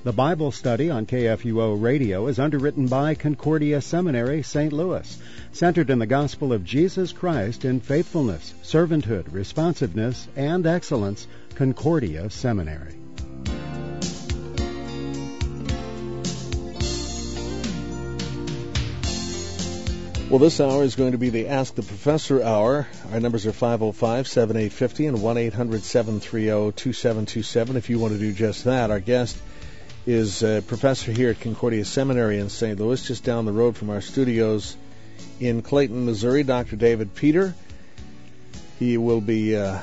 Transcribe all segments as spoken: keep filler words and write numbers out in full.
The Bible study on K F U O Radio is underwritten by Concordia Seminary, Saint Louis, centered in the gospel of Jesus Christ in faithfulness, servanthood, responsiveness, and excellence. Concordia Seminary. Well, this hour is going to be the Ask the Professor hour. Our numbers are five oh five, seven eight five oh and one eight hundred, seven three zero, two seven two seven if you want to do just that. Our guest is a professor here at Concordia Seminary in Saint Louis, just down the road from our studios in Clayton, Missouri, Doctor David Peter. He will be uh,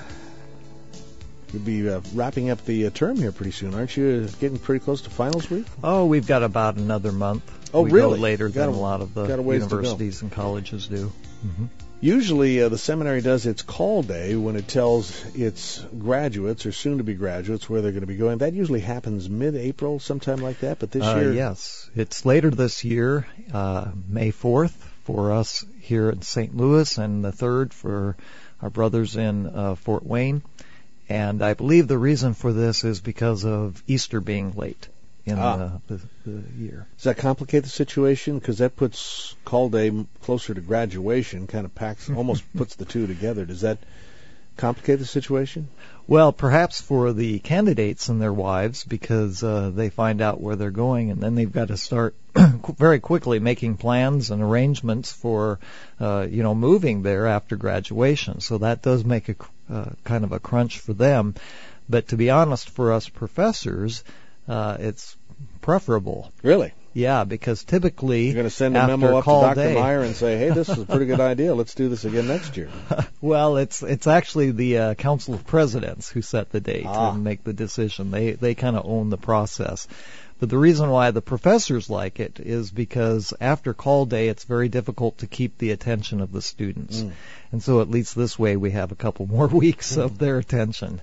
you'll be uh, wrapping up the uh, term here pretty soon, aren't you? Getting pretty close to finals week? Oh, we've got about another month. Oh, we really? Go later got than a, a lot of the universities and colleges do. Mm-hmm. Usually uh, the seminary does its call day when it tells its graduates or soon-to-be graduates where they're going to be going. That usually happens mid-April, sometime like that, but this uh, year... Yes, it's later this year, uh, May fourth for us here in Saint Louis, and the third for our brothers in uh, Fort Wayne. And I believe the reason for this is because of Easter being late in ah. the, the, the year. Does that complicate the situation? Because that puts call day closer to graduation, kind of packs, almost puts the two together. Does that complicate the situation? Well, perhaps for the candidates and their wives, because uh, they find out where they're going, and then they've got to start very quickly making plans and arrangements for, uh, you know, moving there after graduation. So that does make a uh, kind of a crunch for them. But to be honest, for us professors, uh, it's preferable. Really? Yeah, because typically you're going to send a memo up to Doctor Day, Meyer and say, "Hey, this is a pretty good idea. Let's do this again next year." Well, it's it's actually the uh, Council of Presidents who set the date ah. and make the decision. They they kind of own the process. But the reason why the professors like it is because after call day, it's very difficult to keep the attention of the students, mm. and so at least this way we have a couple more weeks mm. of their attention.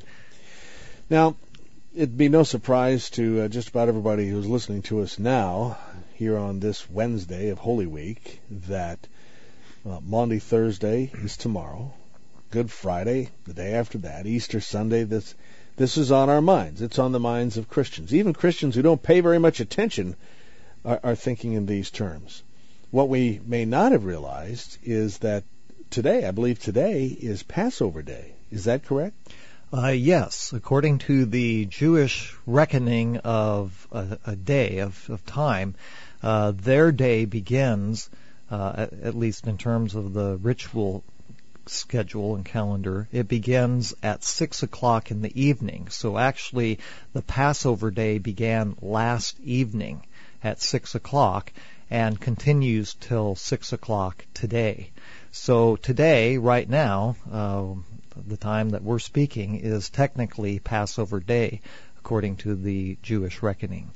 Now, it'd be no surprise to uh, just about everybody who's listening to us now, here on this Wednesday of Holy Week, that uh, Maundy Thursday is tomorrow, Good Friday, the day after that, Easter Sunday. This this is on our minds. It's on the minds of Christians. Even Christians who don't pay very much attention are, are thinking in these terms. What we may not have realized is that today, I believe today, is Passover Day. Is that correct? Uh, yes, according to the Jewish reckoning of a, a day, of, of time, uh, their day begins, uh, at, at least in terms of the ritual schedule and calendar, it begins at six o'clock in the evening. So actually, the Passover day began last evening at six o'clock and continues till six o'clock today. So today, right now, uh, the time that we're speaking is technically Passover Day, according to the Jewish reckoning.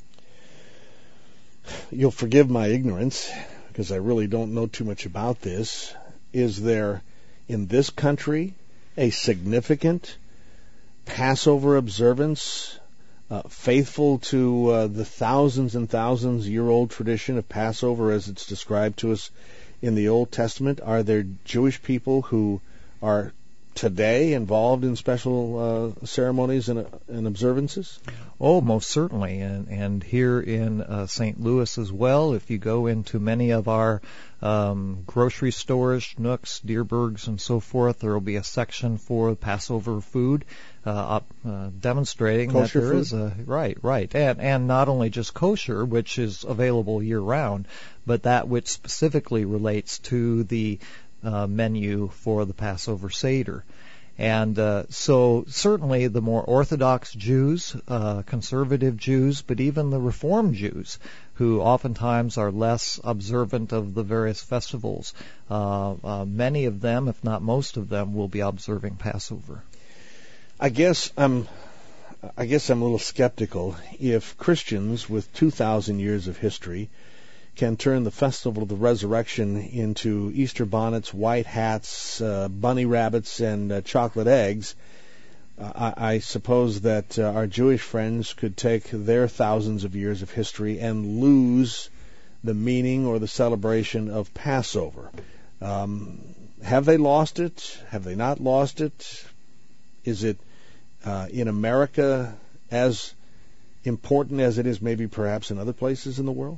You'll forgive my ignorance, because I really don't know too much about this. Is there, in this country, a significant Passover observance, uh, faithful to uh, the thousands and thousands year old tradition of Passover as it's described to us in the Old Testament? Are there Jewish people who are today involved in special uh, ceremonies and, uh, and observances? Oh, most certainly. And, and here in uh, Saint Louis as well, if you go into many of our um, grocery stores, Schnucks, Dierbergs, and so forth, there will be a section for Passover food uh, uh, demonstrating kosher that there food? is a right, right, and and not only just kosher, which is available year round, but that which specifically relates to the Uh, menu for the Passover Seder. And uh, so certainly the more Orthodox Jews, uh, conservative Jews, but even the Reformed Jews, who oftentimes are less observant of the various festivals, uh, uh, many of them, if not most of them, will be observing Passover. I guess I'm, I guess I'm a little skeptical if Christians with two thousand years of history can turn the festival of the resurrection into Easter bonnets, white hats, uh, bunny rabbits, and uh, chocolate eggs. Uh, I, I suppose that uh, our Jewish friends could take their thousands of years of history and lose the meaning or the celebration of Passover. Um, have they lost it? Have they not lost it? Is it uh, in America as important as it is maybe perhaps in other places in the world?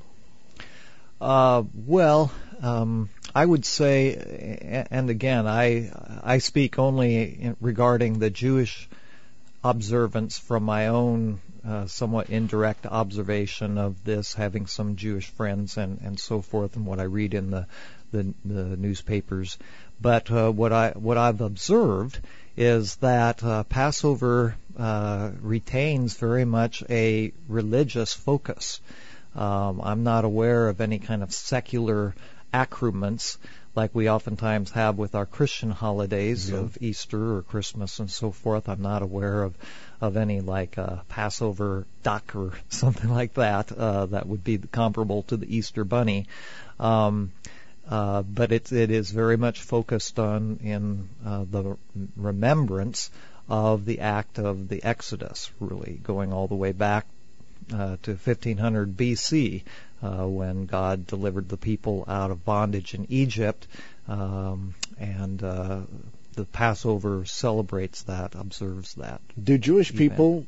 Uh, well, um, I would say, and again, I I speak only regarding the Jewish observance from my own uh, somewhat indirect observation of this, having some Jewish friends and, and so forth, and what I read in the the, the newspapers. But uh, what I what I've observed is that uh, Passover uh, retains very much a religious focus. Um, I'm not aware of any kind of secular accoutrements like we oftentimes have with our Christian holidays yeah. of Easter or Christmas and so forth. I'm not aware of, of any like uh, Passover duck or something like that uh, that would be comparable to the Easter bunny. Um, uh, but it, it is very much focused on in uh, the remembrance of the act of the Exodus, really going all the way back Uh, to fifteen hundred B C, uh, when God delivered the people out of bondage in Egypt, um, and uh, the Passover celebrates that, observes that. Do Jewish event. people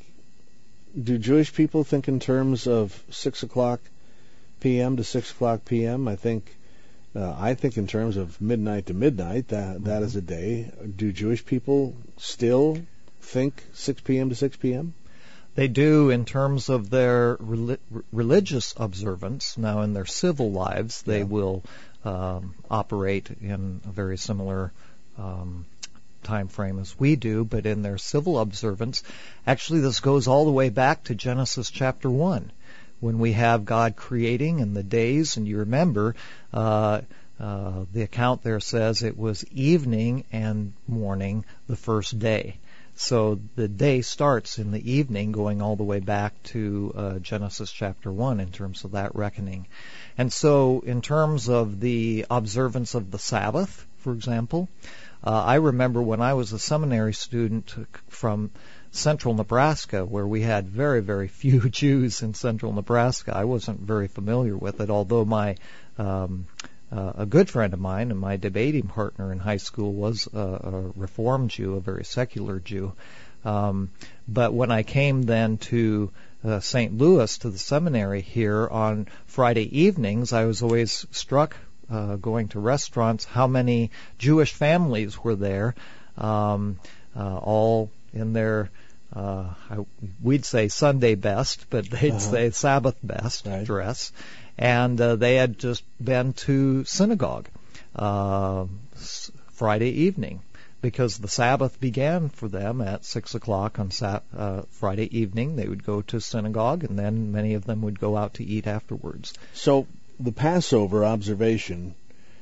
do Jewish people think in terms of six o'clock p m to six o'clock p m? I think uh, I think in terms of midnight to midnight. That mm-hmm. that is a day. Do Jewish people still think six p m to six p m? They do in terms of their rel- religious observance. Now, in their civil lives, they yeah. will um, operate in a very similar um, time frame as we do, but in their civil observance, actually this goes all the way back to Genesis chapter one, when we have God creating in the days, and you remember uh, uh, the account there says it was evening and morning the first day. So the day starts in the evening, going all the way back to uh, Genesis chapter one in terms of that reckoning. And so in terms of the observance of the Sabbath, for example, uh, I remember when I was a seminary student from central Nebraska, where we had very, very few Jews in central Nebraska. I wasn't very familiar with it, although my um, Uh, a good friend of mine and my debating partner in high school was a, a Reformed Jew, a very secular Jew. Um, but when I came then to uh, Saint Louis, to the seminary here on Friday evenings, I was always struck uh, going to restaurants how many Jewish families were there, um, uh, all in their uh, I, we'd say Sunday best, but they'd uh-huh. say Sabbath best right. dress. And uh, they had just been to synagogue uh, Friday evening, because the Sabbath began for them at six o'clock on Sa- uh, Friday evening. They would go to synagogue, and then many of them would go out to eat afterwards. So the Passover observation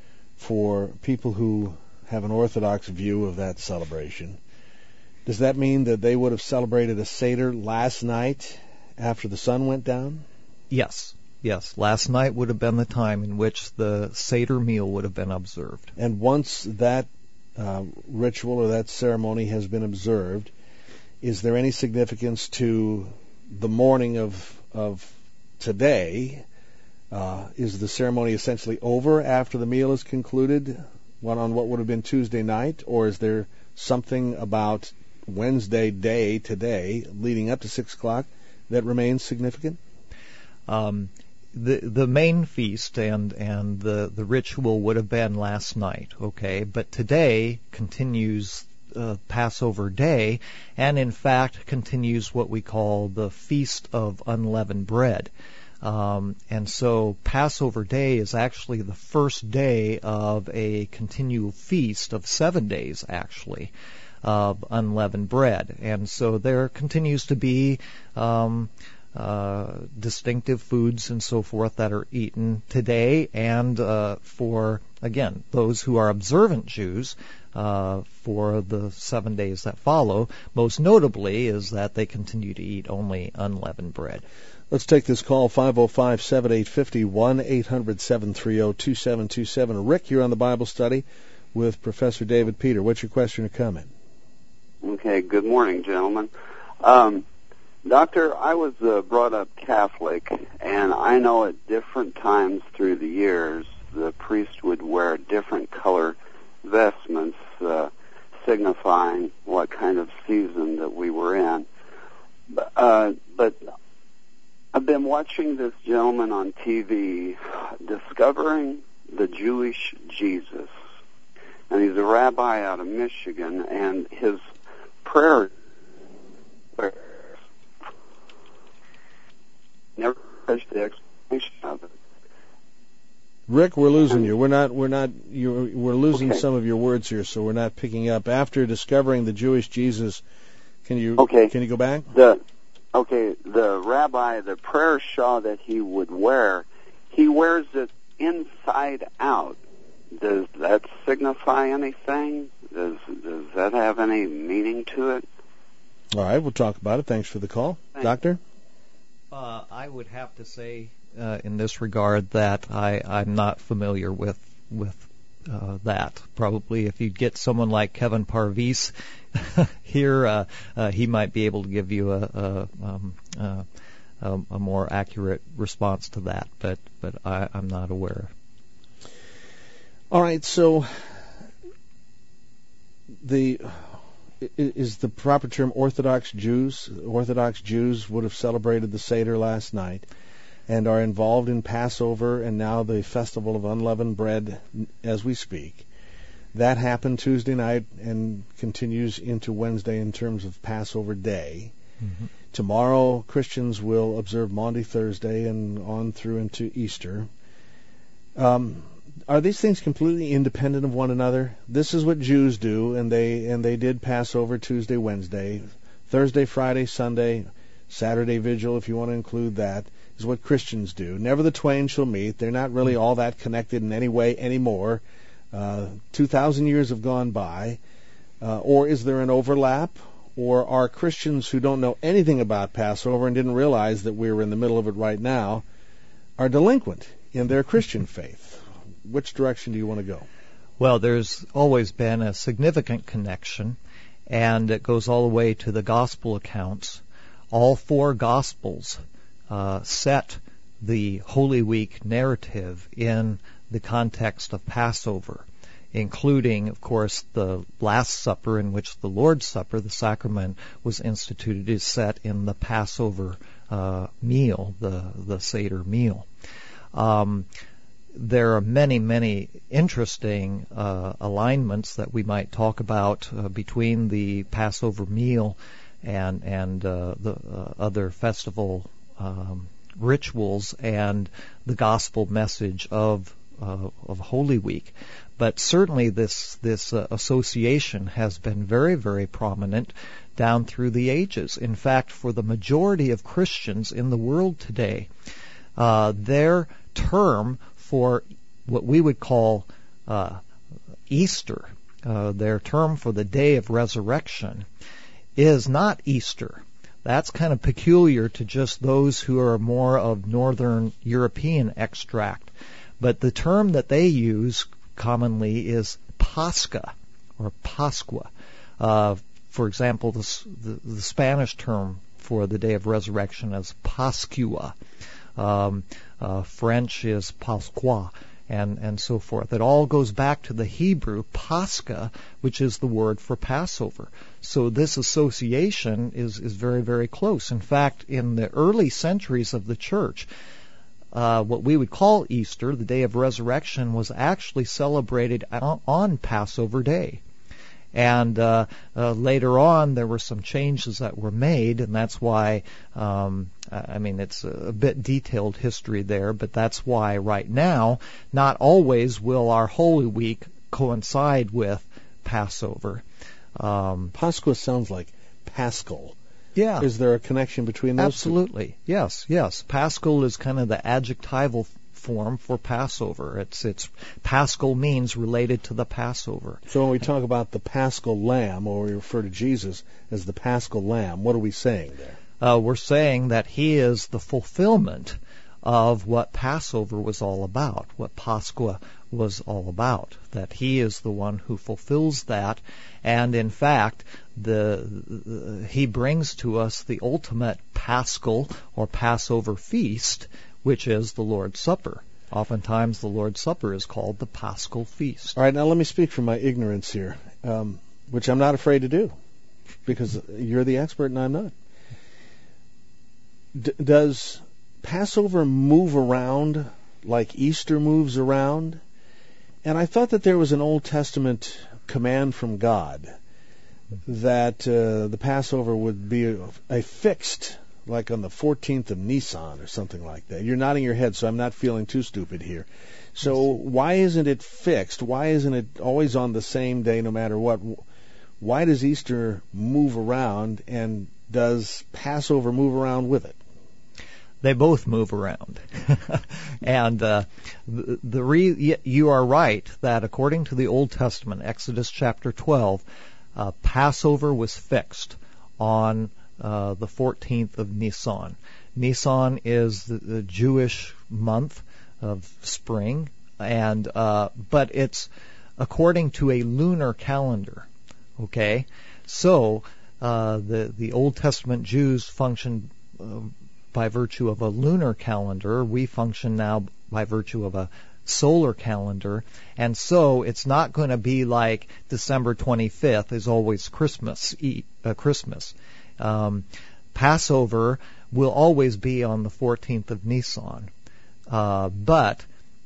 for people who have an Orthodox view of that celebration, does that mean that they would have celebrated a Seder last night after the sun went down? Yes. Yes, last night would have been the time in which the Seder meal would have been observed. And once that uh, ritual or that ceremony has been observed, is there any significance to the morning of of today? Uh, is the ceremony essentially over after the meal is concluded on what would have been Tuesday night, or is there something about Wednesday day today leading up to six o'clock that remains significant? Um, The the main feast and and the, the ritual would have been last night, okay? But today continues uh, Passover day, and in fact continues what we call the Feast of Unleavened Bread. Um, and so Passover day is actually the first day of a continual feast of seven days, actually, of unleavened bread. And so there continues to be Um, Uh, distinctive foods and so forth that are eaten today, and uh, for, again, those who are observant Jews uh, for the seven days that follow, most notably is that they continue to eat only unleavened bread. Let's take this call, five oh five, seven eight five oh, one eight hundred, seven three oh, two seven two seven. Rick, you're on the Bible study with Professor David Peter. What's your question or comment? Okay, good morning, gentlemen. Um, Doctor, I was uh, brought up Catholic, and I know at different times through the years the priest would wear different color vestments, uh, signifying what kind of season that we were in. Uh, but been watching this gentleman on T V, Discovering the Jewish Jesus. And he's a rabbi out of Michigan, and his prayer never touched the explanation of it. Rick, we're losing you. We're not. We're not. You're, we're losing Okay. some of your words here, so we're not picking up. After discovering the Jewish Jesus, can you? Okay. Can you go back? The okay, the rabbi, the prayer shawl that he would wear, he wears it inside out. Does that signify anything? Does does that have any meaning to it? All right, we'll talk about it. Thanks for the call, Thanks. Doctor. Uh, I would have to say, uh, in this regard, that I, I'm not familiar with with uh, that. Probably, if you get someone like Kevin Parvis here, uh, uh, he might be able to give you a a, um, uh, a, a more accurate response to that. But but I, I'm not aware. All right, so the is the proper term Orthodox Jews? Orthodox Jews would have celebrated the Seder last night and are involved in Passover and now the Festival of Unleavened Bread as we speak. That happened Tuesday night and continues into Wednesday in terms of Passover Day. Mm-hmm. Tomorrow, Christians will observe Maundy Thursday and on through into Easter. Um, Are these things completely independent of one another? This is what Jews do, and they and they did Passover Tuesday, Wednesday, Thursday, Friday, Sunday, Saturday Vigil, if you want to include that, is what Christians do. Never the twain shall meet. They're not really all that connected in any way anymore. Uh, Two thousand years have gone by. Uh, or is there an overlap? Or are Christians who don't know anything about Passover and didn't realize that we were in the middle of it right now, are delinquent in their Christian faith? Which direction do you want to go? Well, there's always been a significant connection, and it goes all the way to the gospel accounts. All four gospels uh, set the Holy Week narrative in the context of Passover, including, of course, the Last Supper, in which the Lord's Supper, the sacrament, was instituted, is set in the Passover uh, meal, the, the Seder meal. Um, There are many, many interesting uh, alignments that we might talk about uh, between the Passover meal and and uh, the uh, other festival um, rituals and the gospel message of uh, of Holy Week. But certainly this this uh, association has been very, very prominent down through the ages. In fact, for the majority of Christians in the world today, uh, their term for what we would call uh, Easter, uh, their term for the day of resurrection, is not Easter. That's kind of peculiar to just those who are more of Northern European extract. But the term that they use commonly is Pascha or Pascua. Uh, for example, the, the, the Spanish term for the day of resurrection is Pascua. Um, uh, French is Pasqua, and, and so forth. It all goes back to the Hebrew Pascha, which is the word for Passover. So this association is, is very, very close. In fact, in the early centuries of the church, uh, what we would call Easter, the day of resurrection, was actually celebrated on, on Passover Day. And uh, uh, later on, there were some changes that were made, and that's why, um, I mean, it's a bit detailed history there, but that's why right now, not always will our Holy Week coincide with Passover. Um, Pascua sounds like Paschal. Yeah. Is there a connection between those Absolutely. Two? Yes, yes. Paschal is kind of the adjectival form for Passover. It's it's Paschal means related to the Passover. So when we talk about the Paschal Lamb, or we refer to Jesus as the Paschal Lamb, what are we saying there? Uh, we're saying that he is the fulfillment of what Passover was all about, what Pascha was all about, that he is the one who fulfills that, and in fact, the, the he brings to us the ultimate Paschal or Passover feast, which is the Lord's Supper. Oftentimes the Lord's Supper is called the Paschal Feast. All right, now let me speak from my ignorance here, um, which I'm not afraid to do, because you're the expert and I'm not. D- does Passover move around like Easter moves around? And I thought that there was an Old Testament command from God that uh, the Passover would be a, a fixed, like on the fourteenth of Nisan or something like that. You're nodding your head, so I'm not feeling too stupid here. So why isn't it fixed? Why isn't it always on the same day no matter what? Why does Easter move around, and does Passover move around with it? They both move around. and uh, the, the re- you are right that according to the Old Testament, Exodus chapter twelve, uh, Passover was fixed on uh, the fourteenth of Nisan. Nisan is the, the Jewish month of spring, and uh, but it's according to a lunar calendar. Okay, so uh, the the Old Testament Jews functioned uh, by virtue of a lunar calendar. We function now by virtue of a solar calendar, and so it's not going to be like December twenty-fifth is always Christmas. Uh, Christmas. Um, Passover will always be on the fourteenth of Nisan, uh, but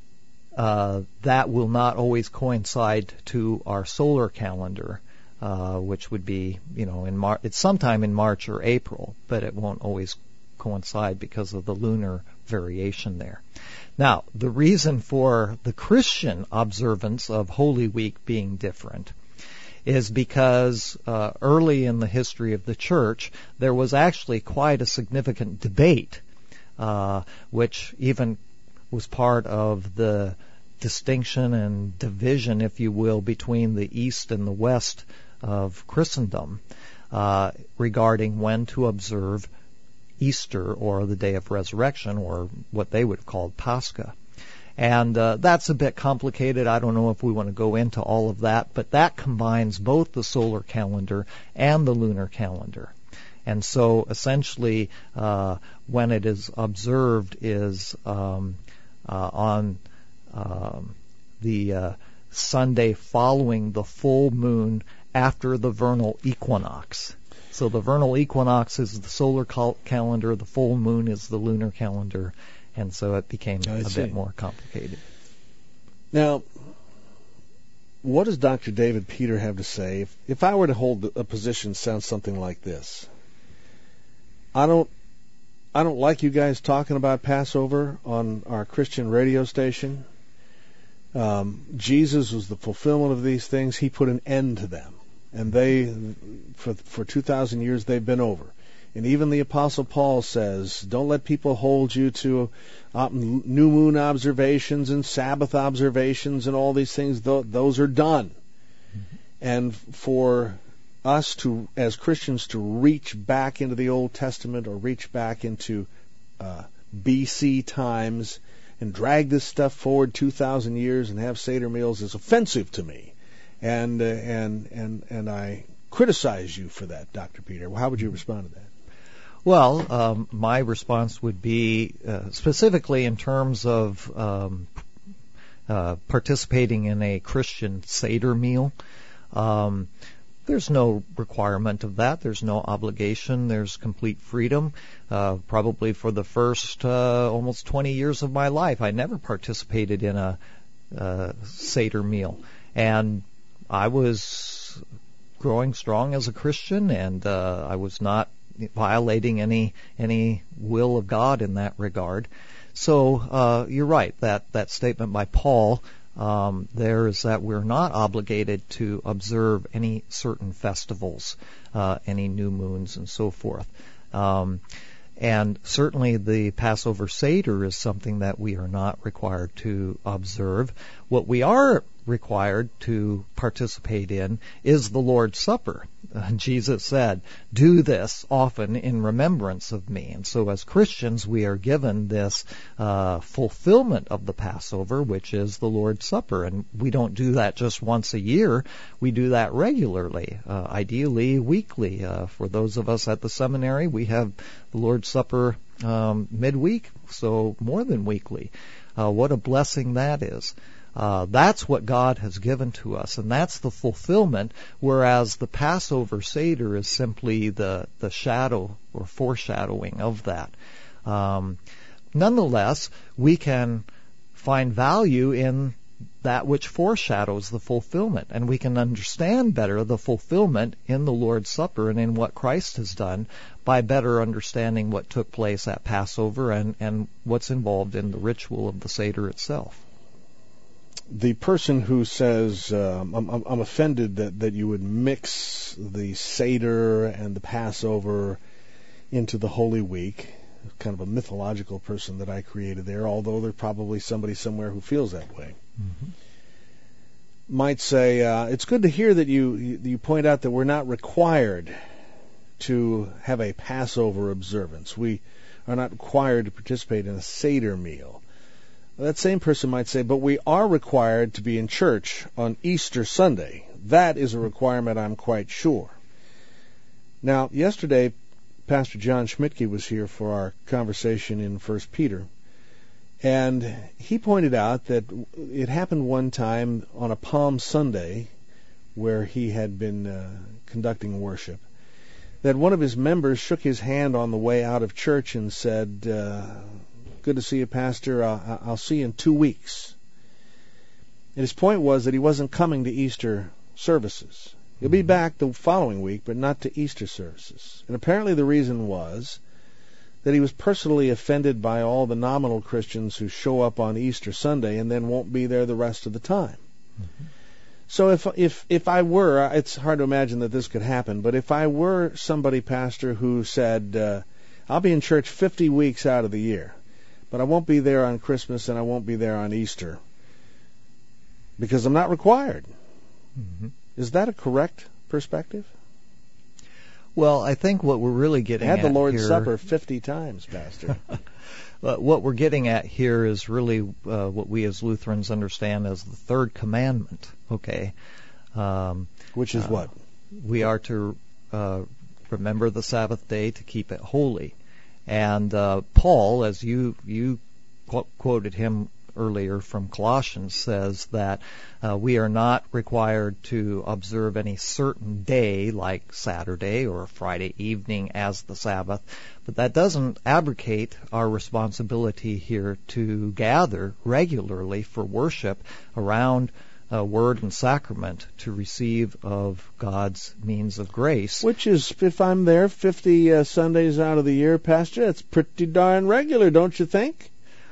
uh, that will not always coincide to our solar calendar, uh, which would be, you know, in Mar- it's sometime in March or April, but it won't always coincide because of the lunar variation there. Now, the reason for the Christian observance of Holy Week being different is because uh, early in the history of the church, there was actually quite a significant debate, uh, which even was part of the distinction and division, if you will, between the East and the West of Christendom uh, regarding when to observe Easter, or the Day of Resurrection, or what they would have called Pascha. And uh, that's a bit complicated. I don't know if we want to go into all of that, but that combines both the solar calendar and the lunar calendar. And so essentially uh, when it is observed is um, uh, on um, the uh, Sunday following the full moon after the vernal equinox. So the vernal equinox is the solar cal- calendar, the full moon is the lunar calendar, and so it became I a see. bit more complicated. Now, what does Doctor David Peter have to say? If, if I were to hold a position sounds something like this: I don't, I don't like you guys talking about Passover on our Christian radio station. Um, Jesus was the fulfillment of these things. He put an end to them. And they, for for two thousand years, they've been over. And even the Apostle Paul says, don't let people hold you to uh, new moon observations and Sabbath observations and all these things. Th- those are done. Mm-hmm. And for us to, as Christians, to reach back into the Old Testament or reach back into uh, B C times and drag this stuff forward two thousand years and have Seder meals is offensive to me. And uh, and and and I criticize you for that, Doctor Peter. How would you respond to that? Well, um, my response would be uh, specifically in terms of um, uh, participating in a Christian Seder meal. Um, there's no requirement of that. There's no obligation. There's complete freedom. Uh, probably for the first uh, almost twenty years of my life, I never participated in a uh, Seder meal, and I was growing strong as a Christian, and uh, I was not violating any any will of God in that regard. So uh, you're right, that, that statement by Paul um, there is that we're not obligated to observe any certain festivals, uh, any new moons and so forth. Um, and certainly the Passover Seder is something that we are not required to observe. What we are required to participate in is the Lord's Supper. Uh, Jesus said, do this often in remembrance of me. And so as Christians, we are given this uh, fulfillment of the Passover, which is the Lord's Supper. And we don't do that just once a year. We do that regularly, uh, ideally weekly. Uh, for those of us at the seminary, we have the Lord's Supper um, midweek, so more than weekly. Uh, what a blessing that is. Uh, that's what God has given to us, and that's the fulfillment, whereas the Passover Seder is simply the, the shadow or foreshadowing of that. Um, nonetheless, we can find value in that which foreshadows the fulfillment, and we can understand better the fulfillment in the Lord's Supper and in what Christ has done by better understanding what took place at Passover and, and what's involved in the ritual of the Seder itself. The person who says, um, I'm, I'm offended that, that you would mix the Seder and the Passover into the Holy Week, kind of a mythological person that I created there, although there's probably somebody somewhere who feels that way. Mm-hmm. Might say, uh, it's good to hear that you, you you point out that we're not required to have a Passover observance. We are not required to participate in a Seder meal. Well, that same person might say, but we are required to be in church on Easter Sunday. That is a requirement, I'm quite sure. Now, yesterday, Pastor John Schmidtke was here for our conversation in First Peter, and he pointed out that it happened one time on a Palm Sunday where he had been uh, conducting worship, that one of his members shook his hand on the way out of church and said, uh, good to see you, Pastor. I'll, I'll see you in two weeks. And his point was that he wasn't coming to Easter services. He'll be back the following week, but not to Easter services. And apparently the reason was that he was personally offended by all the nominal Christians who show up on Easter Sunday and then won't be there the rest of the time. Mm-hmm. So if if if I were, it's hard to imagine that this could happen, but if I were somebody, Pastor, who said, uh, I'll be in church fifty weeks out of the year, but I won't be there on Christmas and I won't be there on Easter because I'm not required. Mm-hmm. Is that a correct perspective? Well, I think what we're really getting at here... Had the Lord's here, Supper fifty times, Pastor. But what we're getting at here is really uh, what we as Lutherans understand as the third commandment, okay? Um, Which is uh, what? We are to uh, remember the Sabbath day to keep it holy. And uh, Paul, as you, you qu- quoted him earlier from Colossians, says that uh, we are not required to observe any certain day like Saturday or Friday evening as the Sabbath, but that doesn't abrogate our responsibility here to gather regularly for worship around uh, word and sacrament to receive of God's means of grace. Which is, if I'm there fifty uh, Sundays out of the year, Pastor, it's pretty darn regular, don't you think?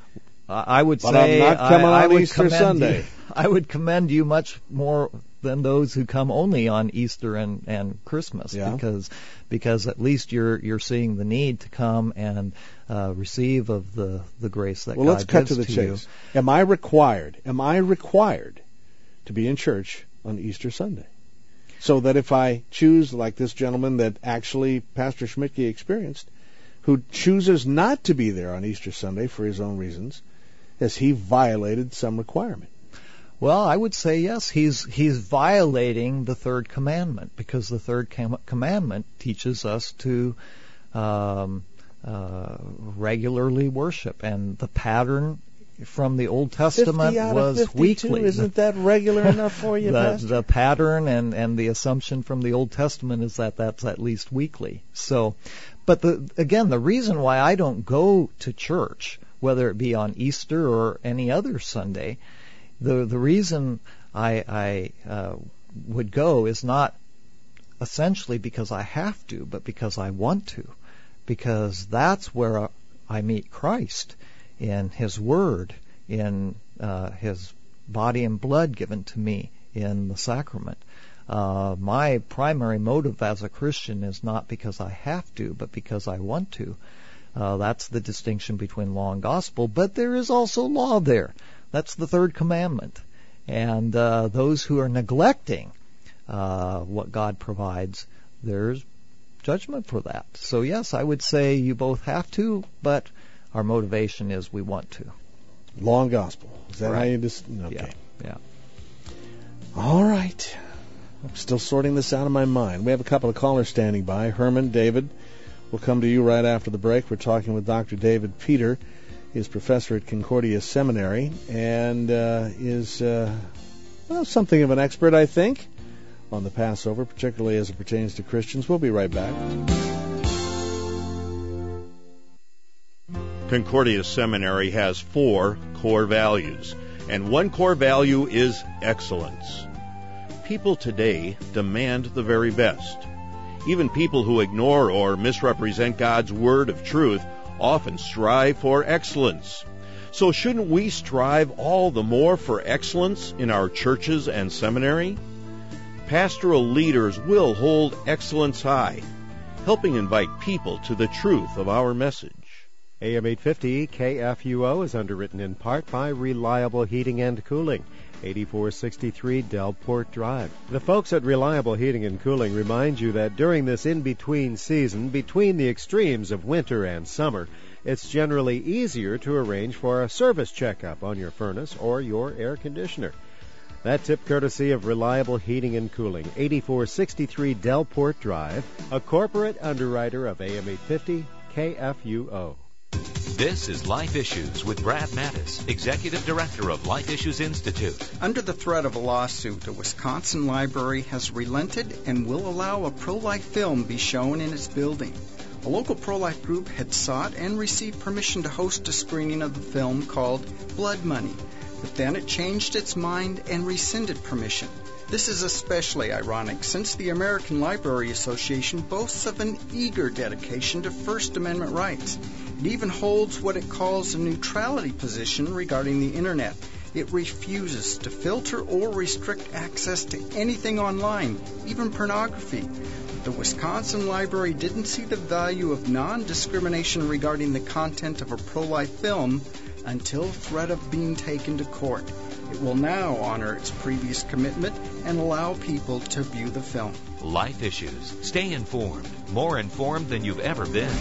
I would but say I'm not coming I, I on would Easter Sunday. You, I would commend you much more than those who come only on Easter and, and Christmas, yeah. because because at least you're you're seeing the need to come and uh, receive of the, the grace that well, God let's cut gives to the to chase. you. Am I required? Am I required to be in church on Easter Sunday? So that if I choose, like this gentleman that actually Pastor Schmidtke experienced, who chooses not to be there on Easter Sunday for his own reasons, has he violated some requirement? Well, I would say yes. He's he's violating the third commandment, because the third com- commandment teaches us to um, uh, regularly worship, and the pattern from the Old Testament was weekly. Isn't that regular enough for you, the, Pastor? The pattern and, and the assumption from the Old Testament is that that's at least weekly. So, but the, again, the reason why I don't go to church, whether it be on Easter or any other Sunday, the the reason I, I uh, would go is not essentially because I have to, but because I want to, because that's where I meet Christ in His Word, in uh, His body and blood given to me in the sacrament. Uh, my primary motive as a Christian is not because I have to, but because I want to. Uh, that's the distinction between law and gospel, but there is also law there. That's the third commandment. And uh, those who are neglecting uh, what God provides, there's judgment for that. So yes, I would say you both have to, but our motivation is we want to. Law and gospel. Is that right. how you just... Okay. Yeah. yeah. All right. I'm still sorting this out of my mind. We have a couple of callers standing by. Herman, David, we'll come to you right after the break. We're talking with Doctor David Peter. He's professor at Concordia Seminary and uh, is uh, well, something of an expert, I think, on the Passover, particularly as it pertains to Christians. We'll be right back. Concordia Seminary has four core values, and one core value is excellence. People today demand the very best. Even people who ignore or misrepresent God's word of truth often strive for excellence. So shouldn't we strive all the more for excellence in our churches and seminary? Pastoral leaders will hold excellence high, helping invite people to the truth of our message. A M eight fifty K F U O is underwritten in part by Reliable Heating and Cooling, eighty-four sixty-three Delport Drive. The folks at Reliable Heating and Cooling remind you that during this in-between season, between the extremes of winter and summer, it's generally easier to arrange for a service checkup on your furnace or your air conditioner. That tip courtesy of Reliable Heating and Cooling, eighty-four sixty-three Delport Drive, a corporate underwriter of A M eight fifty K F U O. This is Life Issues with Brad Mattis, Executive Director of Life Issues Institute. Under the threat of a lawsuit, a Wisconsin library has relented and will allow a pro-life film be shown in its building. A local pro-life group had sought and received permission to host a screening of the film called Blood Money, but then it changed its mind and rescinded permission. This is especially ironic since the American Library Association boasts of an eager dedication to First Amendment rights. It even holds what it calls a neutrality position regarding the Internet. It refuses to filter or restrict access to anything online, even pornography. But the Wisconsin Library didn't see the value of non-discrimination regarding the content of a pro-life film until threat of being taken to court. It will now honor its previous commitment and allow people to view the film. Life Issues. Stay informed. More informed than you've ever been.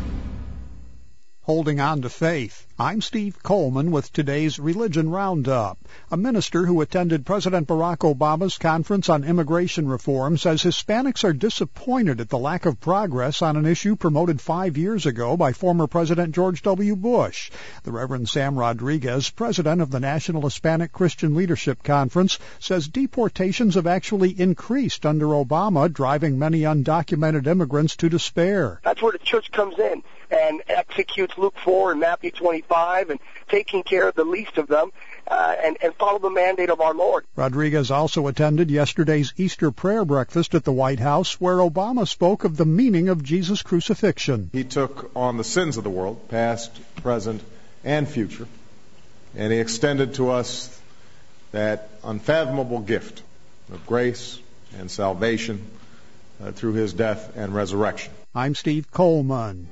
Holding on to faith. I'm Steve Coleman with today's Religion Roundup. A minister who attended President Barack Obama's conference on immigration reform says Hispanics are disappointed at the lack of progress on an issue promoted five years ago by former President George W. Bush. The Reverend Sam Rodriguez, president of the National Hispanic Christian Leadership Conference, says deportations have actually increased under Obama, driving many undocumented immigrants to despair. That's where the church comes in and executes Luke four and Matthew twenty-five and taking care of the least of them uh, and, and follow the mandate of our Lord. Rodriguez also attended yesterday's Easter prayer breakfast at the White House, where Obama spoke of the meaning of Jesus' crucifixion. He took on the sins of the world, past, present, and future, and he extended to us that unfathomable gift of grace and salvation uh, through his death and resurrection. I'm Steve Coleman.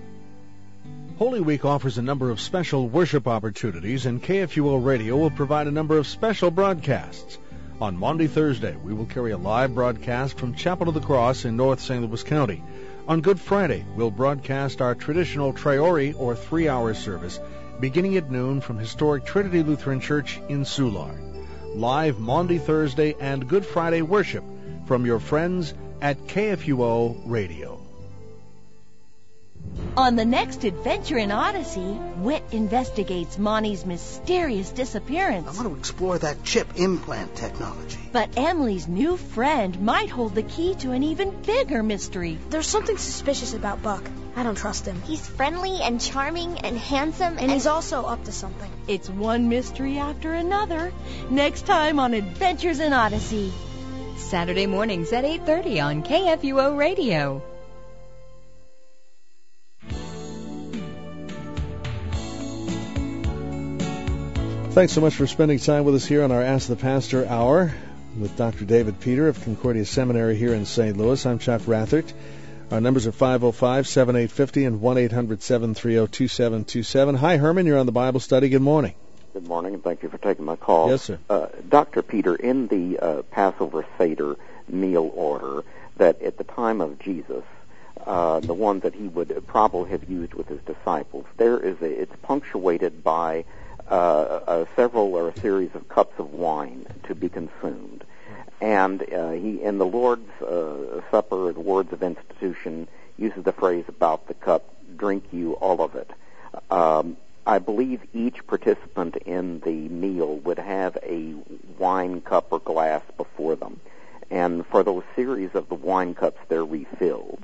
Holy Week offers a number of special worship opportunities, and K F U O Radio will provide a number of special broadcasts. On Maundy Thursday, we will carry a live broadcast from Chapel of the Cross in North Saint Louis County. On Good Friday, we'll broadcast our traditional Traore, or three-hour service, beginning at noon from historic Trinity Lutheran Church in Soulard. Live Maundy Thursday and Good Friday worship from your friends at K F U O Radio. On the next adventure in Odyssey, Whit investigates Monty's mysterious disappearance. I want to explore that chip implant technology. But Emily's new friend might hold the key to an even bigger mystery. There's something suspicious about Buck. I don't trust him. He's friendly and charming and handsome. And, and he's also up to something. It's one mystery after another. Next time on Adventures in Odyssey. Saturday mornings at eight thirty on K F U O Radio. Thanks so much for spending time with us here on our Ask the Pastor Hour with Doctor David Peter of Concordia Seminary here in Saint Louis. I'm Chuck Rathert. Our numbers are five oh five, seven eight five oh and one eight hundred, seven three oh, two seven two seven. Hi, Herman. You're on the Bible study. Good morning. Good morning, and thank you for taking my call. Yes, sir. Uh, Doctor Peter, in the uh, Passover Seder meal order, that at the time of Jesus, uh, the one that he would probably have used with his disciples, there is a, it's punctuated by Uh, uh, several or a series of cups of wine to be consumed. And uh, he, in the Lord's uh, Supper, the words of institution, uses the phrase about the cup, drink you all of it. Um, I believe each participant in the meal would have a wine cup or glass before them. And for those series of the wine cups, they're refilled.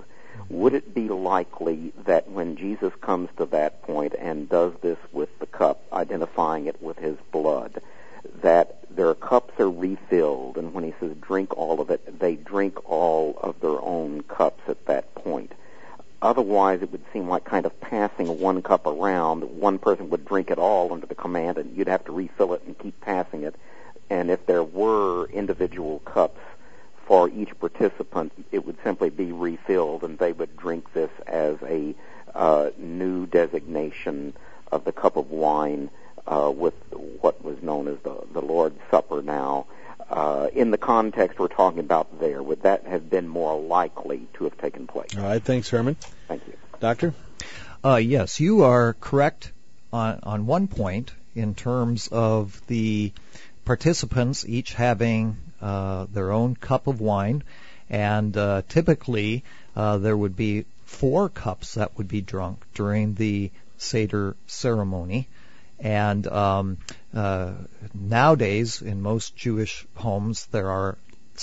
would it be likely that when Jesus comes to that point and does this with the cup, identifying it with his blood, that their cups are refilled, and when he says drink all of it, they drink all of their own cups at that point? Otherwise, it would seem like kind of passing one cup around. One person would drink it all under the command, and you'd have to refill it and keep passing it. And if there were individual cups for each participant, it would simply be refilled, and they would drink this as a uh, new designation of the cup of wine uh, with what was known as the, the Lord's Supper now. Uh, in the context we're talking about there, would that have been more likely to have taken place? All right, thanks, Herman. Thank you. Doctor? Uh, yes, you are correct on, on one point in terms of the participants each having uh, their own cup of wine, and uh, typically uh, there would be four cups that would be drunk during the Seder ceremony. And um, uh, nowadays, in most Jewish homes, there are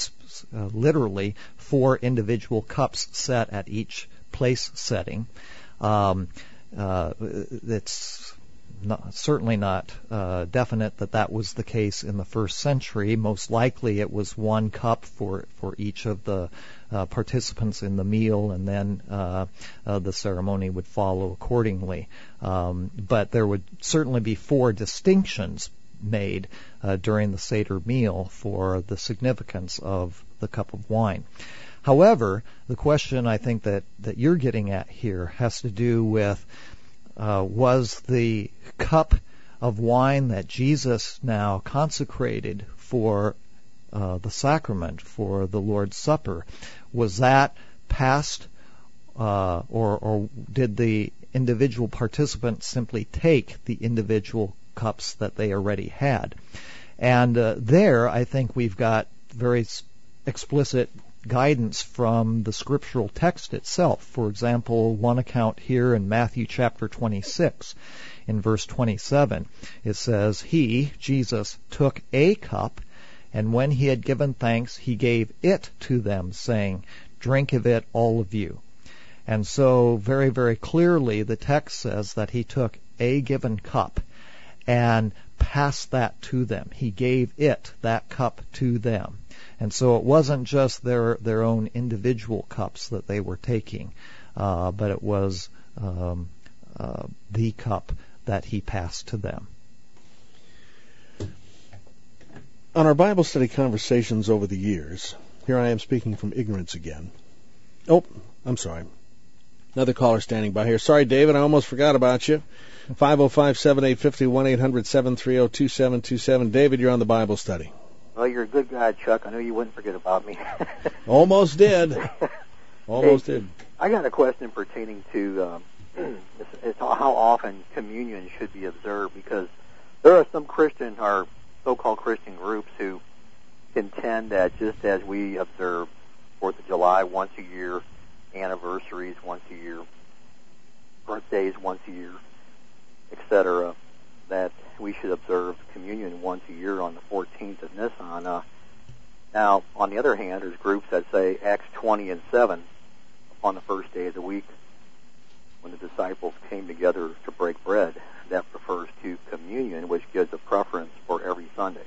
uh, literally four individual cups set at each place setting. Um, uh, it's not, certainly not uh, definite that that was the case in the first century. Most likely it was one cup for, for each of the uh, participants in the meal, and then uh, uh, the ceremony would follow accordingly. Um, but there would certainly be four distinctions made uh, during the Seder meal for the significance of the cup of wine. However, the question I think that, that you're getting at here has to do with Uh, was the cup of wine that Jesus now consecrated for uh, the sacrament, for the Lord's Supper, was that passed, uh, or, or did the individual participants simply take the individual cups that they already had? And uh, there, I think we've got very explicit guidance from the scriptural text itself. For example, one account here in Matthew chapter twenty-six, in verse twenty-seven, it says, "He, Jesus, took a cup, and when he had given thanks, he gave it to them, saying, 'Drink of it, all of you.'" And so very, very clearly the text says that he took a given cup and passed that to them. He gave it, that cup, to them. And so it wasn't just their their own individual cups that they were taking, uh, but it was um, uh, the cup that he passed to them. On our Bible study conversations over the years, here I am speaking from ignorance again. Oh, I'm sorry. Another caller standing by here. Sorry, David, I almost forgot about you. five oh five, seven eight five oh, one eight hundred, seven three oh, two seven two seven. David, you're on the Bible study. Well, you're a good guy, Chuck. I know you wouldn't forget about me. Almost did. Almost hey, did. I got a question pertaining to um, it's, it's how often communion should be observed, because there are some Christian or so-called Christian groups who contend that just as we observe Fourth of July once a year, anniversaries once a year, birthdays once a year, et cetera, that we should observe communion once a year on the fourteenth of Nisan. Uh, now, on the other hand, there's groups that say Acts twenty and seven on the first day of the week when the disciples came together to break bread. That refers to communion, which gives a preference for every Sunday.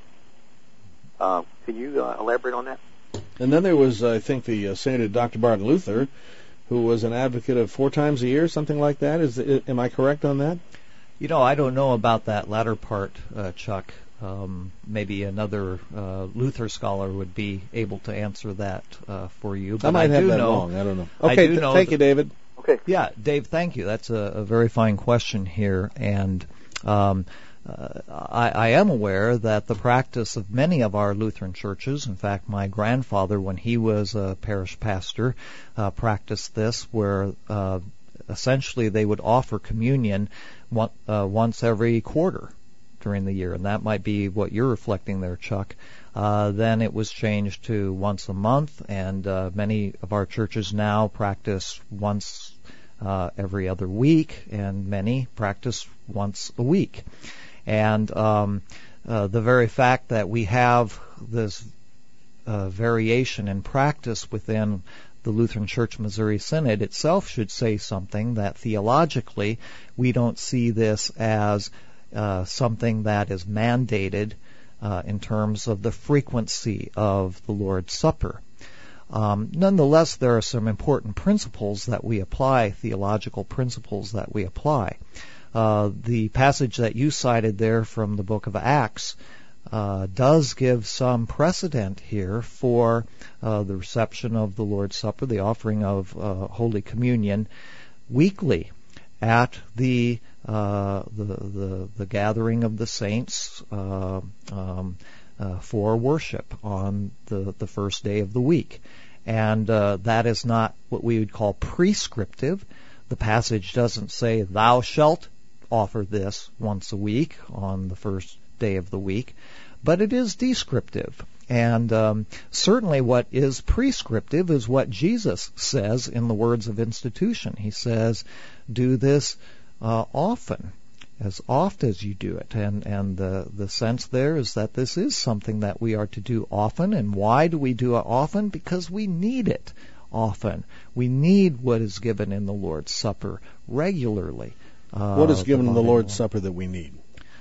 Uh, can you uh, elaborate on that? And then there was, uh, I think, the uh, Saint Doctor Martin Luther, who was an advocate of four times a year, something like that. Is, am I correct on that? You know, I don't know about that latter part, uh, Chuck. Um, maybe another uh, Luther scholar would be able to answer that uh, for you. But I might I have do that know, wrong. I don't know. Okay, I do th- know thank that, you, David. Okay. Yeah, Dave, thank you. That's a, a very fine question here. And um, uh, I, I am aware that the practice of many of our Lutheran churches, in fact, my grandfather, when he was a parish pastor, uh, practiced this, where uh, essentially they would offer communion one, uh, once every quarter during the year, and that might be what you're reflecting there, Chuck. Uh, then it was changed to once a month, and uh, many of our churches now practice once uh, every other week, and many practice once a week. And um, uh, the very fact that we have this uh, variation in practice within the Lutheran Church Missouri Synod itself should say something that theologically we don't see this as uh, something that is mandated uh, in terms of the frequency of the Lord's Supper. Um, nonetheless, there are some important principles that we apply, theological principles that we apply. Uh, the passage that you cited there from the book of Acts uh, does give some precedent here for uh, the reception of the Lord's Supper, the offering of uh, Holy Communion weekly at the uh, the, the the gathering of the saints uh, um, uh, for worship on the the first day of the week. And uh, that is not what we would call prescriptive. The passage doesn't say, thou shalt offer this once a week on the first day of the week, but it is descriptive. And um, certainly what is prescriptive is what Jesus says in the words of institution. He says, do this uh, often, as oft as you do it. And, and the, the sense there is that this is something that we are to do often. And why do we do it often? Because we need it often. We need what is given in the Lord's Supper regularly. Uh, what is given in the Lord's Supper that we need?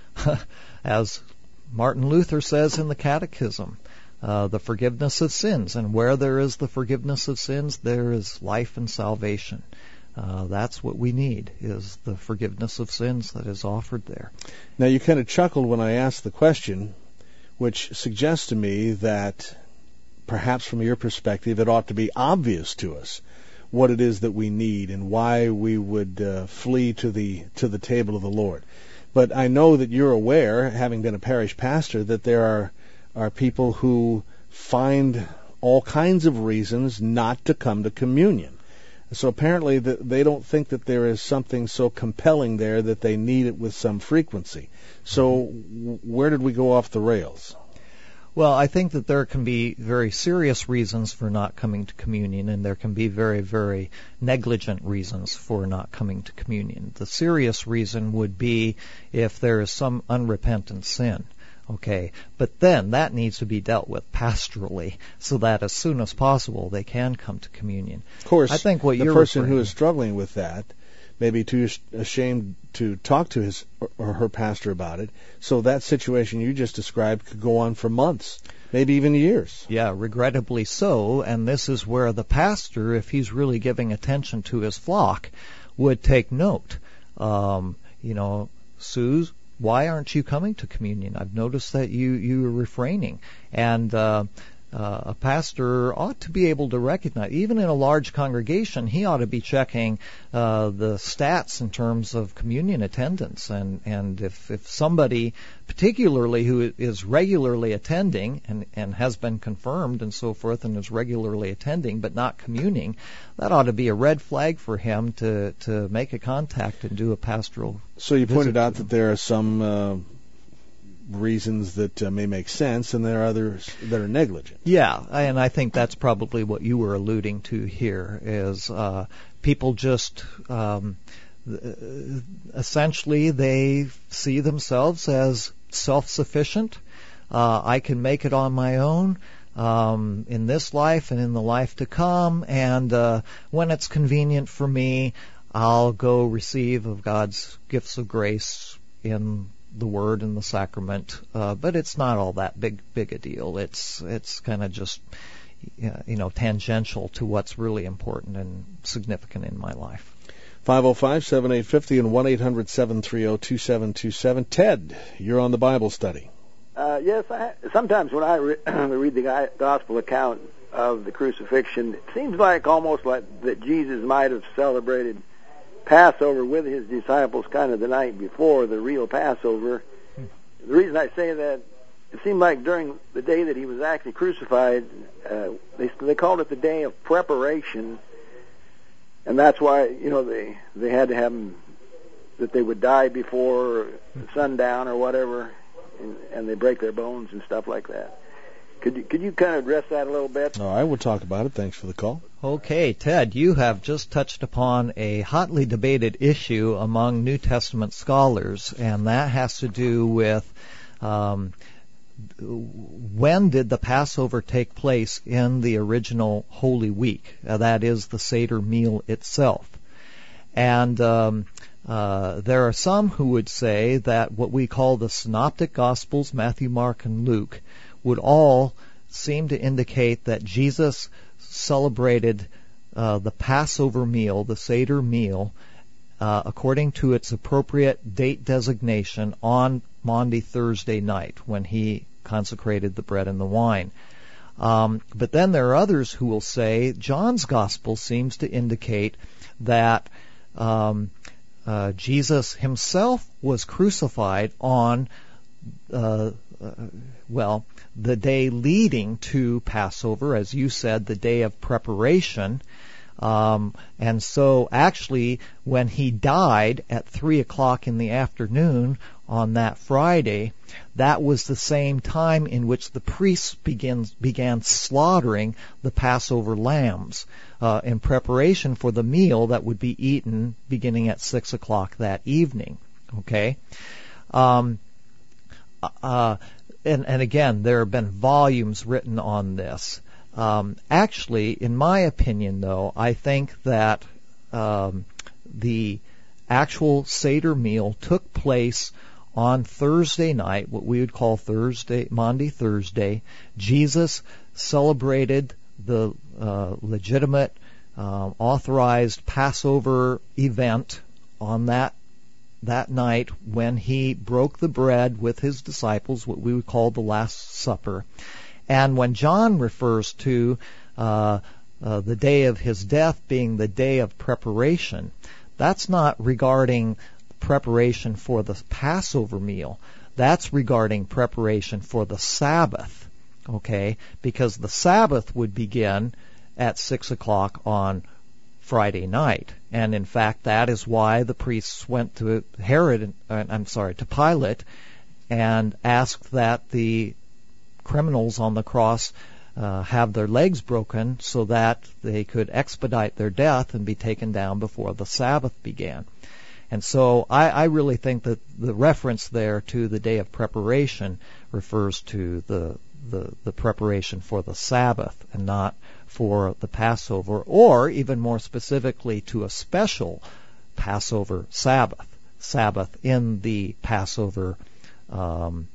As Martin Luther says in the Catechism, uh, the forgiveness of sins. And where there is the forgiveness of sins, there is life and salvation. Uh, that's what we need, is the forgiveness of sins that is offered there. Now, you kind of chuckled when I asked the question, which suggests to me that perhaps from your perspective it ought to be obvious to us what it is that we need and why we would uh, flee to the to the table of the Lord. But I know that you're aware, having been a parish pastor, that there are, are people who find all kinds of reasons not to come to communion. So apparently the, they don't think that there is something so compelling there that they need it with some frequency. So w- where did we go off the rails? Well, I think that there can be very serious reasons for not coming to communion, and there can be very, very negligent reasons for not coming to communion. The serious reason would be if there is some unrepentant sin. Okay, but then that needs to be dealt with pastorally, so that as soon as possible they can come to communion. Of course, I think what the you're person referring... who is struggling with that may be too ashamed to talk to his or her pastor about it. So that situation you just described could go on for months, maybe even years. Yeah, regrettably so. And this is where the pastor, if he's really giving attention to his flock, would take note. Um, you know, Suze, why aren't you coming to communion? I've noticed that you, you are refraining. And uh, uh, a pastor ought to be able to recognize, even in a large congregation, he ought to be checking uh, the stats in terms of communion attendance. And, and if, if somebody, particularly who is regularly attending and, and has been confirmed and so forth and is regularly attending but not communing, that ought to be a red flag for him to, to make a contact and do a pastoral So you pointed out visit. that there are some uh, reasons that uh, may make sense, and there are others that are negligent. Yeah, and I think that's probably what you were alluding to here, is uh, people just um, essentially they see themselves as self-sufficient. Uh, I can make it on my own. Um, in this life and in the life to come, and uh, when it's convenient for me, I'll go receive of God's gifts of grace in the Word and the sacrament. Uh, but it's not all that big big a deal. It's it's kind of just you know tangential to what's really important and significant in my life. five oh five, seven eight five oh and one eight hundred, seven three oh, two seven two seven. Ted, you're on the Bible study. Uh, yes, I, sometimes when I re- read the gospel account of the crucifixion, it seems like almost like that Jesus might have celebrated Passover with his disciples kind of the night before the real Passover. Hmm. The reason I say that, it seemed like during the day that he was actually crucified, uh, they, they called it the day of preparation, and that's why, you know, they, they had to have him, that they would die before sundown or whatever, And, and they break their bones and stuff like that. Could you, could you kind of address that a little bit? All right, we'll talk about it. Thanks for the call. Okay, Ted, you have just touched upon a hotly debated issue among New Testament scholars, and that has to do with um, when did the Passover take place in the original Holy Week? Uh, that is the Seder meal itself. And um, uh, there are some who would say that what we call the Synoptic Gospels, Matthew, Mark, and Luke, would all seem to indicate that Jesus celebrated uh, the Passover meal, the Seder meal, uh, according to its appropriate date designation on Maundy Thursday night when he consecrated the bread and the wine. Um, but then there are others who will say John's Gospel seems to indicate that um, uh, Jesus himself was crucified on, uh, uh, well, the day leading to Passover, as you said, the day of preparation. Um, and so actually when he died at three o'clock in the afternoon on that Friday, that was the same time in which the priests began, began slaughtering the Passover lambs uh, in preparation for the meal that would be eaten beginning at six o'clock that evening. Okay? Um, uh, and, and again, there have been volumes written on this. Um, actually, in my opinion, though, I think that um, the actual Seder meal took place on Thursday night, what we would call Thursday, Maundy Thursday. Jesus celebrated the uh, legitimate, uh, authorized Passover event on that that night when he broke the bread with his disciples, what we would call the Last Supper. And when John refers to uh, uh, the day of his death being the day of preparation, that's not regarding preparation for the Passover meal. That's regarding preparation for the Sabbath, okay? Because the Sabbath would begin at six o'clock on Friday night. And in fact, that is why the priests went to Herod, uh, I'm sorry, to Pilate and asked that the criminals on the cross uh, have their legs broken so that they could expedite their death and be taken down before the Sabbath began. And so I, I really think that the reference there to the day of preparation refers to the, the, the preparation for the Sabbath and not for the Passover, or even more specifically to a special Passover Sabbath, Sabbath in the Passover um,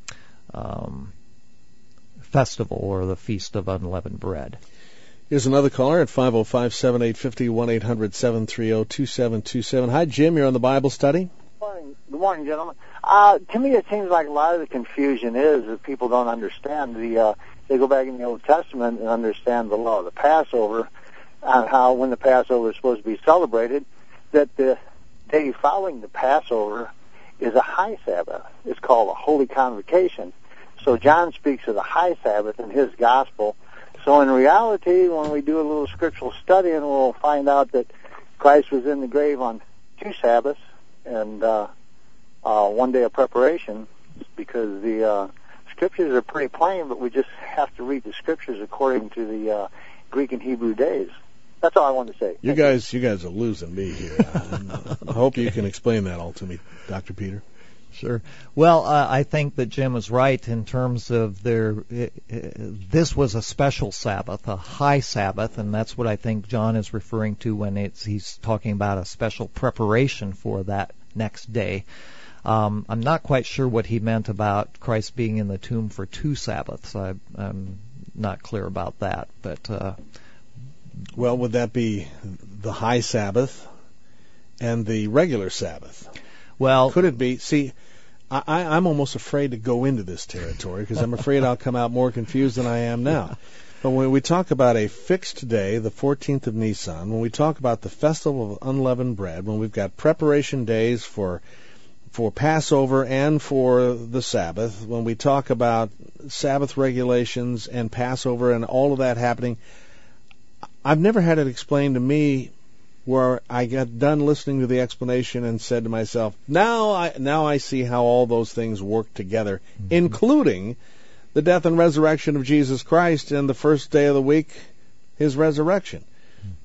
um festival or the Feast of Unleavened Bread. Here's another caller at five oh five, seven eight five oh, one eight hundred, seven three oh, two seven two seven. Hi, Jim. You're on the Bible study. Good morning, Good morning gentlemen. Uh, to me, it seems like a lot of the confusion is that people don't understand the. Uh, they go back in the Old Testament and understand the law of the Passover, and how when the Passover is supposed to be celebrated, that the day following the Passover is a high Sabbath. It's called a Holy Convocation. So John speaks of the high Sabbath in his gospel. So in reality, when we do a little scriptural study, and we'll find out that Christ was in the grave on two Sabbaths and uh, uh, one day of preparation, because the uh, scriptures are pretty plain, but we just have to read the scriptures according to the uh, Greek and Hebrew days. That's all I wanted to say. You Thank guys, you. you guys are losing me here. I hope you can explain that all to me, Doctor Peter. Sure. Well, uh, I think that Jim was right in terms of their. Uh, this was a special Sabbath, a high Sabbath, and that's what I think John is referring to when it's, he's talking about a special preparation for that next day. Um, I'm not quite sure what he meant about Christ being in the tomb for two Sabbaths. I, I'm not clear about that, but. Uh, well, would that be the high Sabbath and the regular Sabbath? Well, could it be? See, I, I'm almost afraid to go into this territory because I'm afraid I'll come out more confused than I am now. But when we talk about a fixed day, the fourteenth of Nisan, when we talk about the Festival of Unleavened Bread, when we've got preparation days for for Passover and for the Sabbath, when we talk about Sabbath regulations and Passover and all of that happening, I've never had it explained to me where I got done listening to the explanation and said to myself, now I now I see how all those things work together, mm-hmm. including the death and resurrection of Jesus Christ and the first day of the week, his resurrection.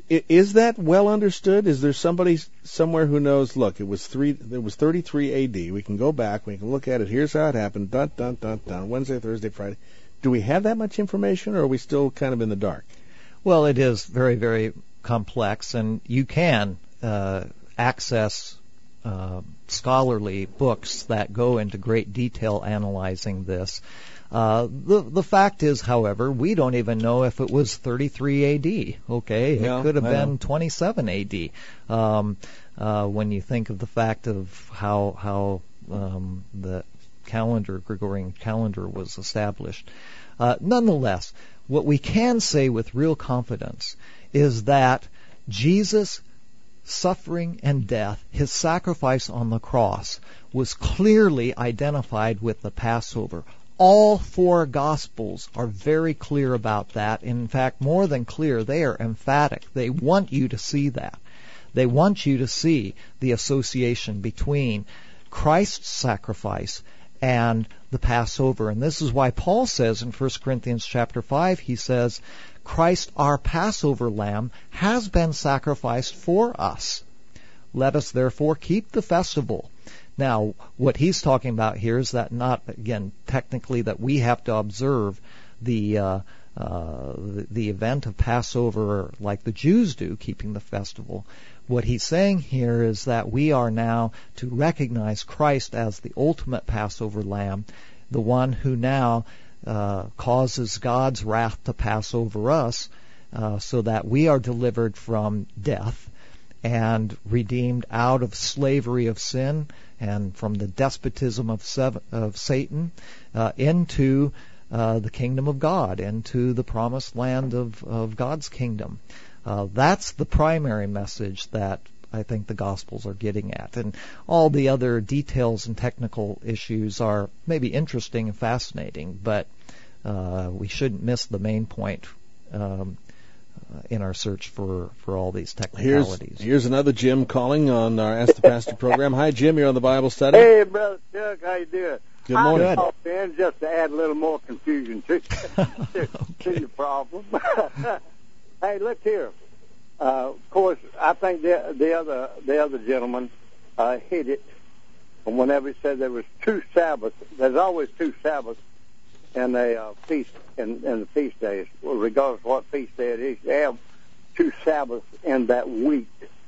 is that well understood? Is there somebody somewhere who knows? Look, it was three. It was thirty-three A D. We can go back. We can look at it. Here's how it happened. Dun dun dun dun. Wednesday, Thursday, Friday. Do we have that much information, or are we still kind of in the dark? Well, it is very, very complex, and you can uh, access uh, scholarly books that go into great detail analyzing this. Uh, the the fact is, however, we don't even know if it was thirty-three A D. Okay, yeah, it could have I been know. twenty-seven A D. Um, uh, when you think of the fact of how how um, the calendar, Gregorian calendar, was established. Uh, nonetheless, what we can say with real confidence is that Jesus' suffering and death, his sacrifice on the cross, was clearly identified with the Passover. All four Gospels are very clear about that. In fact, more than clear, they are emphatic. They want you to see that. They want you to see the association between Christ's sacrifice and the Passover. And this is why Paul says in First Corinthians chapter five, he says, Christ, our Passover lamb, has been sacrificed for us. Let us therefore keep the festival. Now, what he's talking about here is that not, again, technically that we have to observe the uh, uh, the, the event of Passover like the Jews do, keeping the festival. What he's saying here is that we are now to recognize Christ as the ultimate Passover lamb, the one who now uh, causes God's wrath to pass over us, uh, so that we are delivered from death and redeemed out of slavery of sin and from the despotism of, seven, of Satan uh, into uh, the kingdom of God, into the promised land of, of God's kingdom. Uh, that's the primary message that I think the Gospels are getting at. And all the other details and technical issues are maybe interesting and fascinating, but uh, we shouldn't miss the main point um, in our search for, for all these technicalities. Here's, here's another Jim calling on our Ask the Pastor program. Hi, Jim. You're on the Bible study. Hey, Brother Chuck. How you doing? Good morning. I called in just to add a little more confusion to, to, to your problem. Hey, look here. Uh, of course, I think the, the other the other gentleman uh, hit it whenever he said there was two Sabbaths. There's always two Sabbaths in a uh, feast in, in the feast days, well, regardless of what feast day it is. You have two Sabbaths in that week.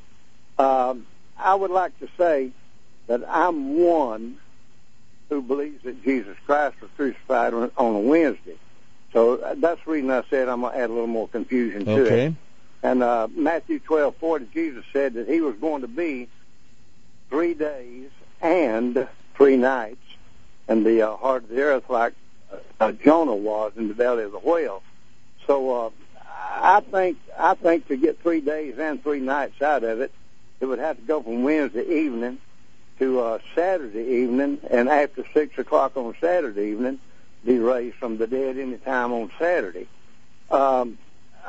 Um, I would like to say that I'm one who believes that Jesus Christ was crucified on, on a Wednesday. So that's the reason I said I'm going to add a little more confusion to it. Okay. And uh, Matthew twelve forty, Jesus said that he was going to be three days and three nights in the uh, heart of the earth like uh, Jonah was in the belly of the whale. So uh, I think I think to get three days and three nights out of it, it would have to go from Wednesday evening to uh, Saturday evening, and after six o'clock on Saturday evening, be raised from the dead any time on Saturday. Um,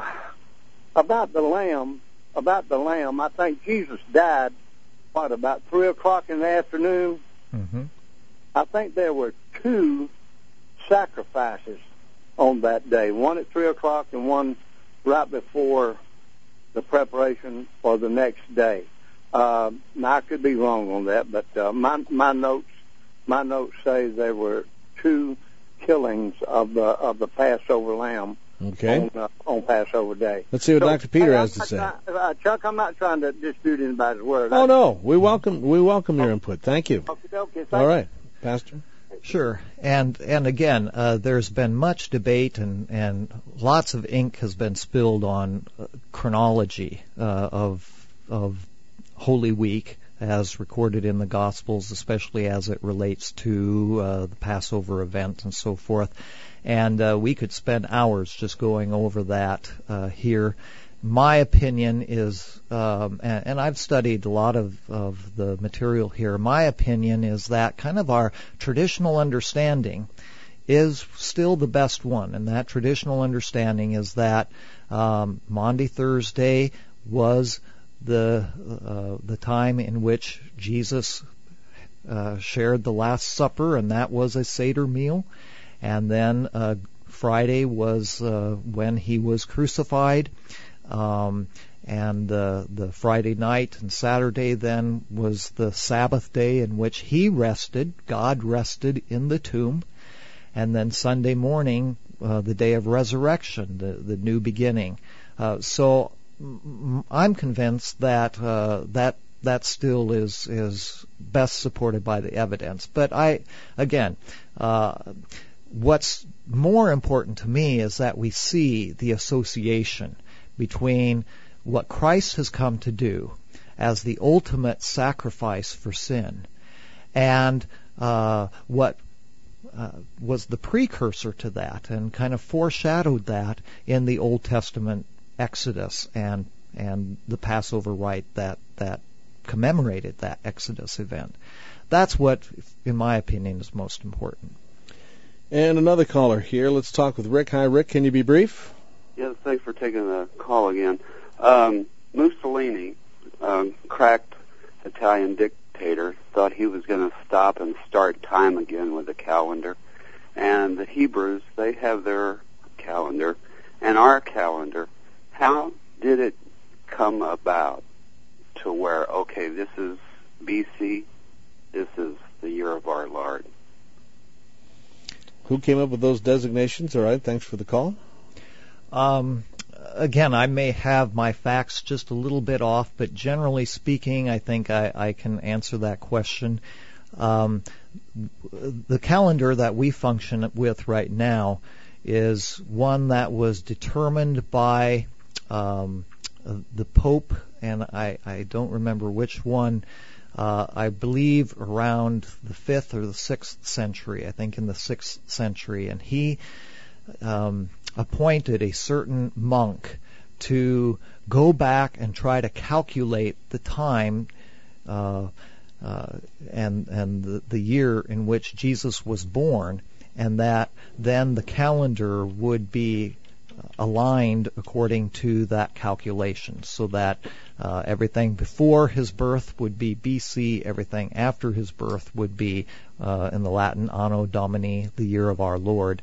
about the lamb, about the lamb, I think Jesus died, what, about three o'clock in the afternoon? Mm-hmm. I think there were two sacrifices on that day, one at three o'clock and one right before the preparation for the next day. Uh, now, I could be wrong on that, but uh, my my notes my notes say there were two killings of the of the Passover lamb okay. on, uh, on Passover Day. Let's see what So, Doctor Peter hey, has to I'm say. not trying- uh, Chuck, I'm not trying to dispute anybody's word. Oh no, we welcome we welcome your input. Thank you. Okay, okay, thank All you. right, Pastor. Sure, and and again, uh, there's been much debate and, and lots of ink has been spilled on uh, chronology uh, of of Holy Week as recorded in the Gospels, especially as it relates to uh, the Passover event and so forth. And uh, we could spend hours just going over that uh, here. My opinion is, um, and, and I've studied a lot of, of the material here, my opinion is that kind of our traditional understanding is still the best one. And that traditional understanding is that um, Maundy Thursday was the uh, the time in which Jesus uh, shared the Last Supper, and that was a Seder meal. And then uh, Friday was uh, when he was crucified. Um, and the the Friday night and Saturday then was the Sabbath day in which he rested. God rested in the tomb. And then Sunday morning, uh, the day of resurrection, the, the new beginning. Uh, so m- I'm convinced that uh, that that still is is best supported by the evidence. But I, again, uh, what's more important to me is that we see the association between what Christ has come to do as the ultimate sacrifice for sin and uh, what uh, was the precursor to that and kind of foreshadowed that in the Old Testament Exodus and and the Passover rite that, that commemorated that Exodus event. That's what, in my opinion, is most important. And another caller here. Let's talk with Rick. Hi, Rick. Can you be brief? Yes, thanks for taking the call again. Um, Mussolini, um, cracked Italian dictator, thought he was going to stop and start time again with the calendar. And the Hebrews, they have their calendar and our calendar. How did it come about to where, okay, this is B C, this is the year of our Lord? Who came up with those designations? All right, thanks for the call. Um, again, I may have my facts just a little bit off, but generally speaking, I think I, I can answer that question. Um, the calendar that we function with right now is one that was determined by um, the Pope, and I, I don't remember which one. Uh, I believe around the fifth or the sixth century, I think in the sixth century, and he um, appointed a certain monk to go back and try to calculate the time uh, uh, and and the, the year in which Jesus was born, and that then the calendar would be aligned according to that calculation, so that uh, everything before his birth would be B C, everything after his birth would be uh, in the Latin Anno Domini, the year of our Lord.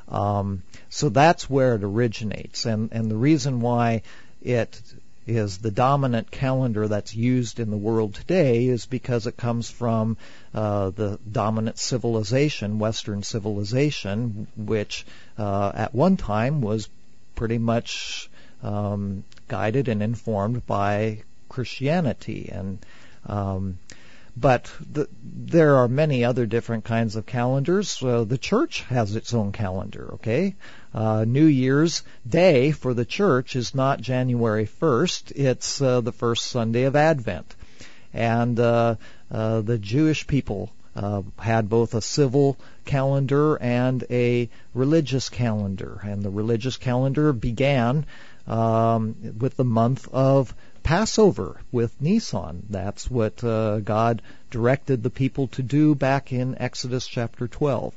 Um, so that's where it originates, and and the reason why it is the dominant calendar that's used in the world today is because it comes from uh, the dominant civilization, Western civilization, which uh, at one time was pretty much um, guided and informed by Christianity, and um, but the, there are many other different kinds of calendars. Uh, the church has its own calendar. Okay, uh, New Year's Day for the church is not January first; it's uh, the first Sunday of Advent, and uh, uh, the Jewish people Uh, had both a civil calendar and a religious calendar. And the religious calendar began um, with the month of Passover, with Nisan. That's what uh, God directed the people to do back in Exodus chapter twelve.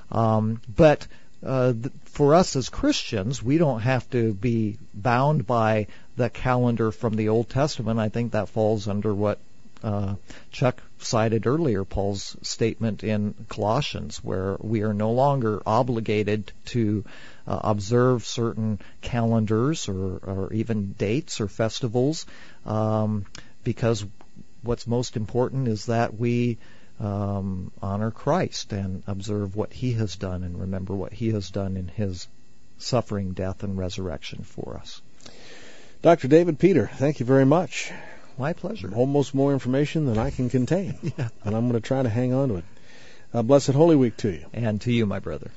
Um, but uh, th- for us as Christians, we don't have to be bound by the calendar from the Old Testament. I think that falls under what Uh, Chuck cited earlier, Paul's statement in Colossians, where we are no longer obligated to uh, observe certain calendars or, or even dates or festivals, um, because what's most important is that we um, honor Christ and observe what He has done and remember what He has done in His suffering, death, and resurrection for us. Doctor David Peter, thank you very much. My pleasure. Almost more information than I can contain. Yeah. And I'm going to try to hang on to it. Uh, blessed Holy Week to you. And to you, my brother.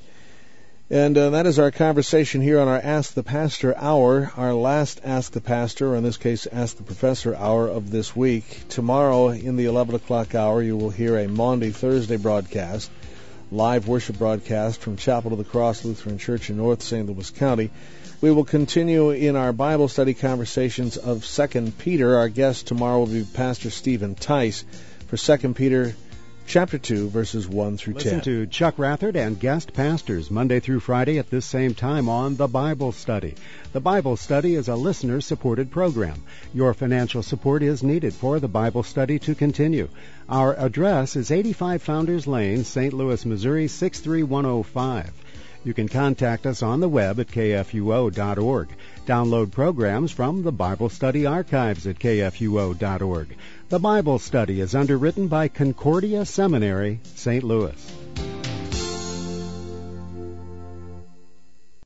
And uh, that is our conversation here on our Ask the Pastor Hour, our last Ask the Pastor, or in this case, Ask the Professor Hour of this week. Tomorrow in the eleven o'clock hour, you will hear a Maundy Thursday broadcast, live worship broadcast from Chapel of the Cross Lutheran Church in North Saint Louis County. We will continue in our Bible study conversations of Second Peter. Our guest tomorrow will be Pastor Stephen Tice for Second Peter chapter two, verses one through ten. Listen to Chuck Rathard and guest pastors Monday through Friday at this same time on The Bible Study. The Bible Study is a listener-supported program. Your financial support is needed for The Bible Study to continue. Our address is eighty-five Founders Lane, Saint Louis, Missouri, six three one oh five. You can contact us on the web at k f u o dot org. Download programs from the Bible Study Archives at k f u o dot org. The Bible Study is underwritten by Concordia Seminary, Saint Louis.